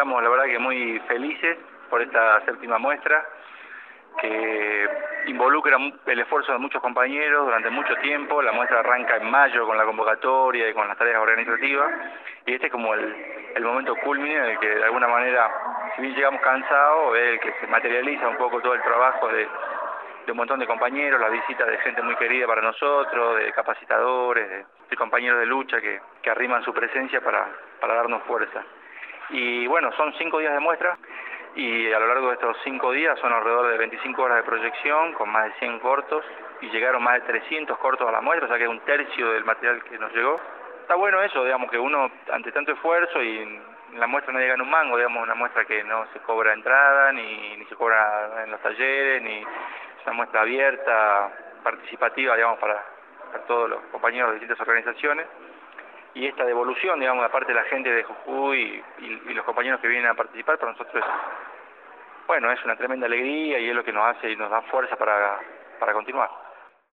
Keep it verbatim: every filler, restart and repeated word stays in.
estamos la verdad que muy felices por esta séptima muestra, que involucra el esfuerzo de muchos compañeros durante mucho tiempo. La muestra arranca en mayo con la convocatoria y con las tareas organizativas, y este es como el, el momento culmine en el que de alguna manera, si bien llegamos cansados, es el que se materializa un poco todo el trabajo de, de un montón de compañeros, la visita de gente muy querida para nosotros, de capacitadores, de, de compañeros de lucha que, que arriman su presencia para, para darnos fuerza. Y bueno, son cinco días de muestra, y a lo largo de estos cinco días son alrededor de veinticinco horas de proyección con más de cien cortos, y llegaron más de trescientos cortos a la muestra, o sea que es un tercio del material que nos llegó. Está bueno eso, digamos, que uno ante tanto esfuerzo, y en la muestra no llega en un mango, digamos, una muestra que no se cobra entrada, ni, ni se cobra en los talleres, ni es una muestra abierta, participativa, digamos, para, para todos los compañeros de distintas organizaciones. Y esta devolución, digamos, aparte de la gente de Jujuy y, y, y los compañeros que vienen a participar, para nosotros es, bueno, es una tremenda alegría, y es lo que nos hace y nos da fuerza para, para continuar.